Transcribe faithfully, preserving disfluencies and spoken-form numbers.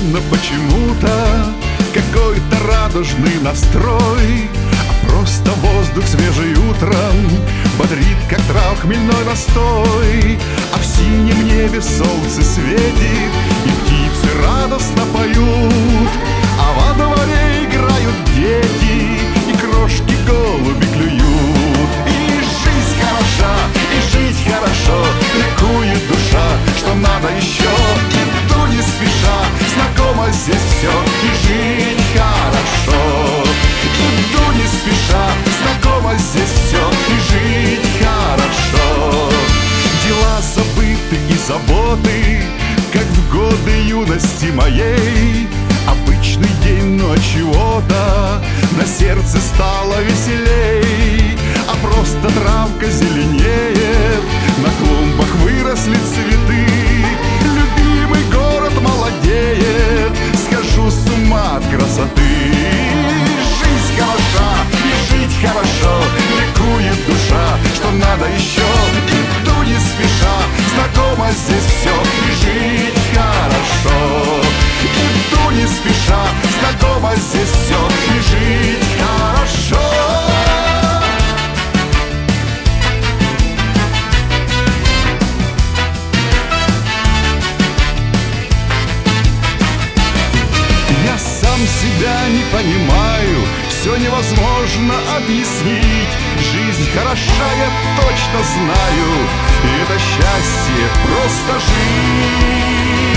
странно почему-то, какой-то радужный настрой, а просто воздух свежий утром бодрит, как трав хмельной настой. А в синем небе солнце светит, и птицы радостно поют, а во дворе играют дети, и крошки голуби клюют. И жизнь хороша, и жить хорошо, ликует душа, что надо еще. Иду не спеша, знакомо здесь все, и жить хорошо. Иду не спеша, знакомо здесь все, и жить хорошо. Дела забыты и заботы, как в годы юности моей. Обычный день, но чего-то на сердце стало веселей. А просто травка зеленеет, на клумбах выросли цветы. Любимый город молодеет, схожу с ума от красоты. Жизнь хороша, и жить хорошо, ликует душа, что надо еще. Иду не спеша, знакомо здесь все, и жить хорошо. Иду не спеша, знакомо здесь все, и жить хорошо. Я сам себя не понимаю, все невозможно объяснить. Жизнь хороша, я точно знаю, и это счастье просто жить.